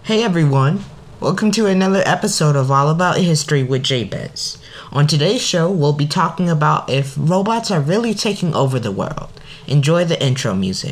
Hey everyone, welcome to another episode of All About History with Jabez. On today's show, we'll be talking about if robots are really taking over the world. Enjoy the intro music.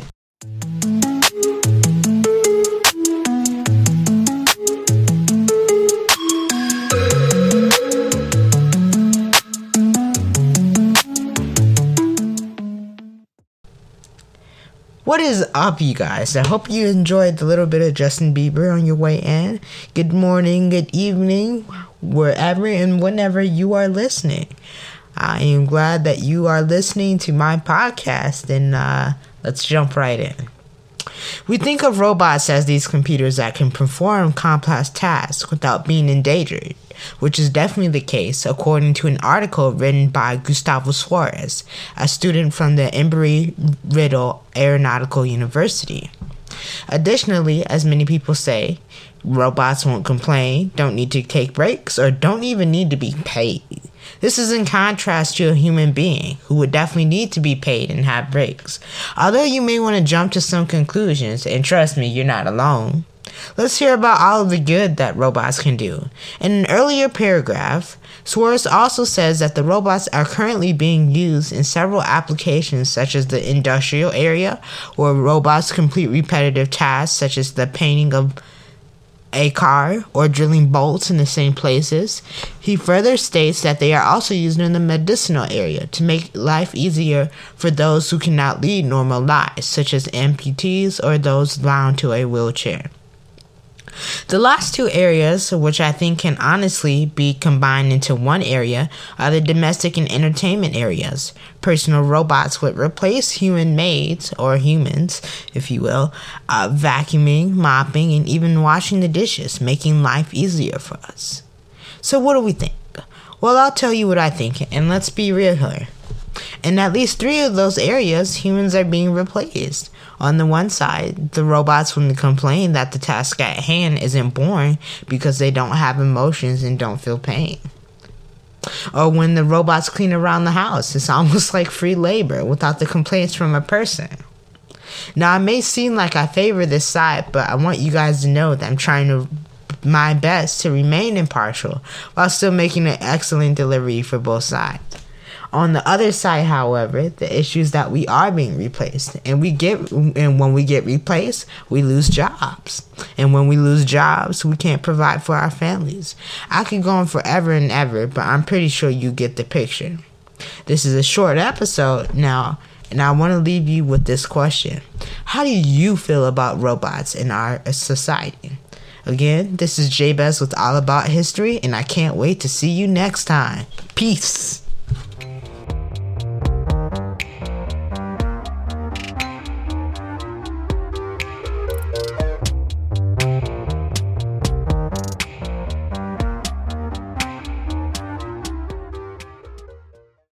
What is up, you guys? I hope you enjoyed the little bit of Justin Bieber on your way in. Good morning, good evening, wherever and whenever you are listening. I am glad that you are listening to my podcast, and let's jump right in. We think of robots as these computers that can perform complex tasks without being endangered, which is definitely the case according to an article written by Gustavo Suarez, a student from the Embry-Riddle Aeronautical University. Additionally, as many people say, robots won't complain, don't need to take breaks, or don't even need to be paid. This is in contrast to a human being who would definitely need to be paid and have breaks. Although you may want to jump to some conclusions, and trust me, you're not alone. Let's hear about all of the good that robots can do. In an earlier paragraph, Suarez also says that the robots are currently being used in several applications such as the industrial area, where robots complete repetitive tasks such as the painting of a car or drilling bolts in the same places. He further states that they are also used in the medicinal area to make life easier for those who cannot lead normal lives, such as amputees or those bound to a wheelchair. The last two areas, which I think can honestly be combined into one area, are the domestic and entertainment areas. Personal robots would replace human maids, or humans, if you will, vacuuming, mopping, and even washing the dishes, making life easier for us. So what do we think? Well, I'll tell you what I think, and let's be real here. In at least 3 of those areas, humans are being replaced. On the one side, the robots will complain that the task at hand isn't boring because they don't have emotions and don't feel pain. Or when the robots clean around the house, it's almost like free labor without the complaints from a person. Now, it may seem like I favor this side, but I want you guys to know that I'm trying my best to remain impartial while still making an excellent delivery for both sides. On the other side, however, the issue is that we are being replaced, and when we get replaced, we lose jobs. And when we lose jobs, we can't provide for our families. I could go on forever and ever, but I'm pretty sure you get the picture. This is a short episode now, and I want to leave you with this question. How do you feel about robots in our society? Again, this is Jabez with All About History, and I can't wait to see you next time. Peace.